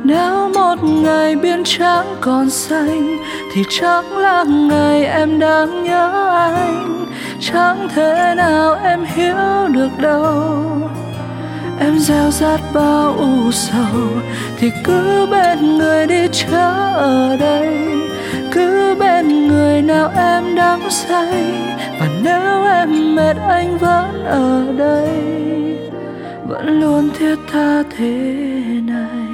Nếu một ngày biển trắng còn xanh thì chắc là ngày em đang nhớ anh. Chẳng thể nào em hiểu được đâu. Em gieo rát bao u sầu thì cứ bên người đi chớ ở đây. Cứ bên người nào em đắm say. Và nếu em mệt anh vẫn ở đây, vẫn luôn thiết tha thế này.